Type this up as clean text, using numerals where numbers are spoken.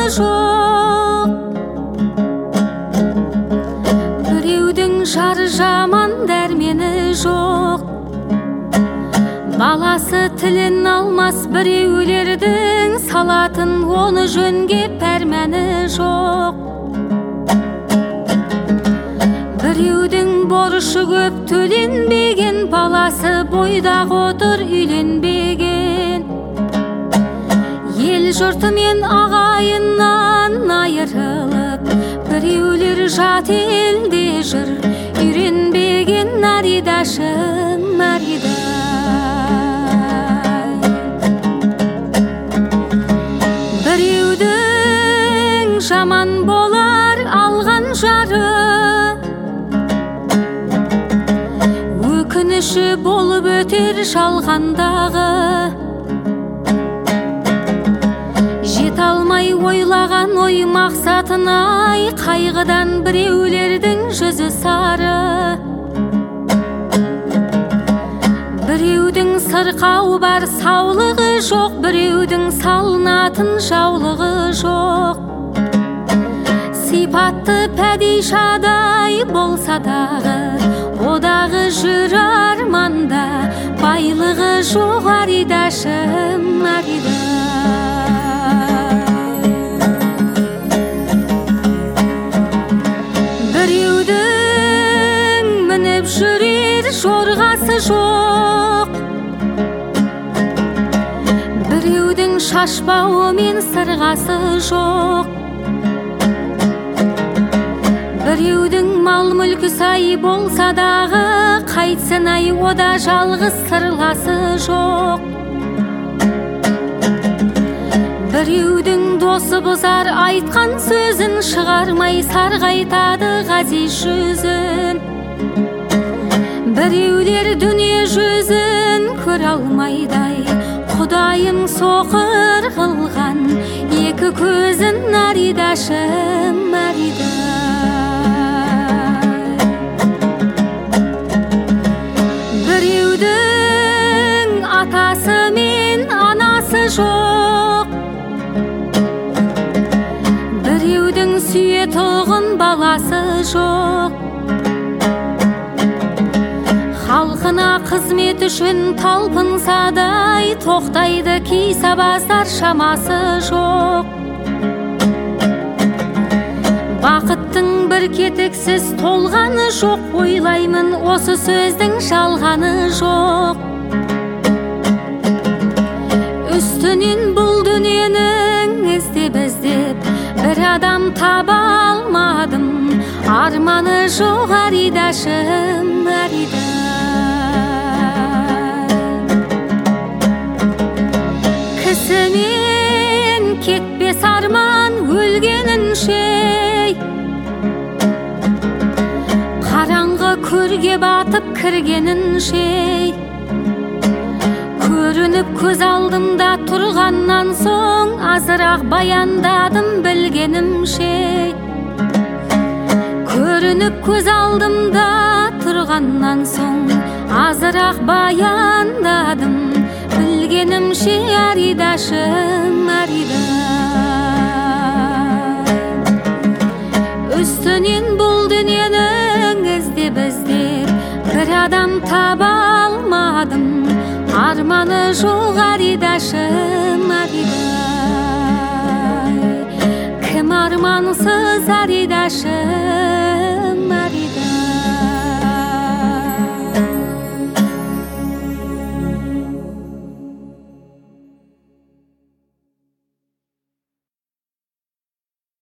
жоқ. Біреудің жары жаман, дәрмені жоқ. Баласы тілін алмас, біреулердің салатын оны жөнге пәрмәні жоқ. Біреудің борышы көп, төленбеген, баласы бойдақ отыр, үйленбеген. Ел жұртымен ағайыннан айырылып, біреулер жат елде жүр, үйренбеген наридашым Наридай. Біреудің жаман болар алған жары, өкініші болып өтер жалғандағы. Жет алмай ойлаған ой мақсатынай, қайғыдан біреулердің жүзі сары. Біреудің сырқау бар, саулығы жоқ, біреудің салынатын жаулығы жоқ. Сипатты пәдишадай болса дағы, одағы жүр арманда, байлығы жоқ аридашым Наридай. Біреудің мініп жүрер жорғасы жоқ, біреудің шашбауы мен сырғасы жоқ. Біреудің мал мүлкі сай болса дағы, қайтсын ай ода жалғыз сырласы жоқ. Біреудің досы бұзар айтқан сөзін, шығармай сарғайтады ғазиз жүзін. Біреулер дүние жүзін көр алмайдай, Құдайым соқыр қылған, екі көзін наридашым Наридай. Біреудің атасы мен анасы жоқ, біреудің сүйетұғын баласы жоқ. Халқына қызмет үшін талпынсадай, тоқтайды кей сабаздар, шамасы жоқ. Бақыттың бір кетіксіз толғаны жоқ, ойлаймын осы сөздің жалғаны жоқ. Үстінен бұл дүниенің іздеп, бір адам таба алмадым, арманы жоқ аридашым Наридай. Кісімен кетпес арман өлгенінше, қараңғы көрге батып кіргенінше. Көрініп көз алдымда тұрғаннан соң, азырақ баяндадым білгенімше. Көрініп көз алдымда тұрғаннан соң, азырақ баяндадым білгенімше аридашым Наридай. Үстінен бұл дүниенің іздеп, бір адам таба алмадым, арманы жоқ аридашым Наридай. Кім армансыз аридашым